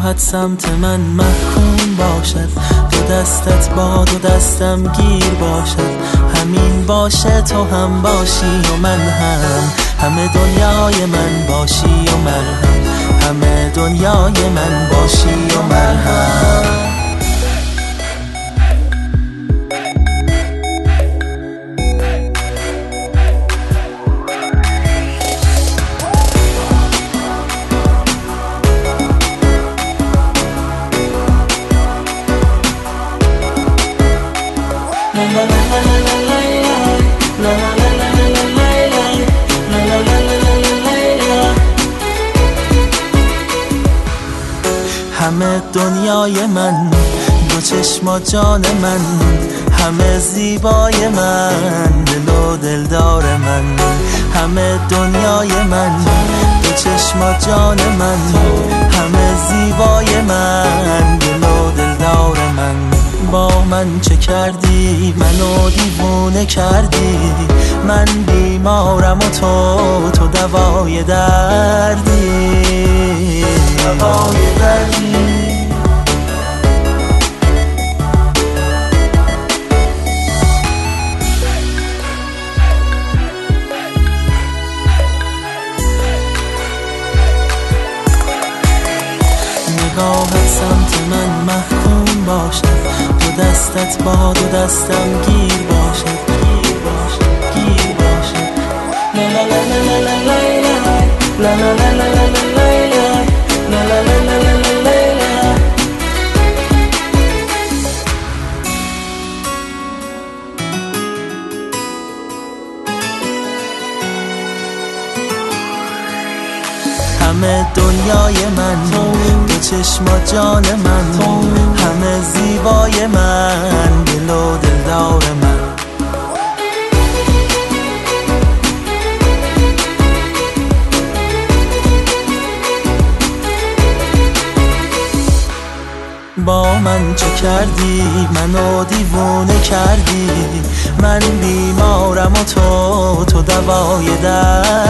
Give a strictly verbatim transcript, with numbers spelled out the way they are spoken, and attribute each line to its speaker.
Speaker 1: نگاهت سمت من محکوم باشد، دو دستت با دو دستم گیر باشد. همین باشه تو هم باشی و من هم، همه دنیای من باشی و من هم، همه دنیای من باشی و من هم. همه دنیای من، دو چشم جان من، همه زیبای من، دل و دلدار من. همه دنیای من، دو چشم جان من، همه زیبای من، دل و دلدار من. با من چه کردی؟ منو دیوونه کردی. من بیمارم و تو تو دوای دردی، دوای دردی. نگاهت سمت من محکوم باشد، دو دستت با دو دستم گیر باشد، گیر باشد، گیر باشد. لا لا لا لا لا لا لا لا لا لا لا لا لا. همه دنیای من، دو چشم جان من، همه زیبای من، دل و دلدار من. با من چه کردی؟ منو دیوونه کردی. من بیمارم و تو تو دوای درد.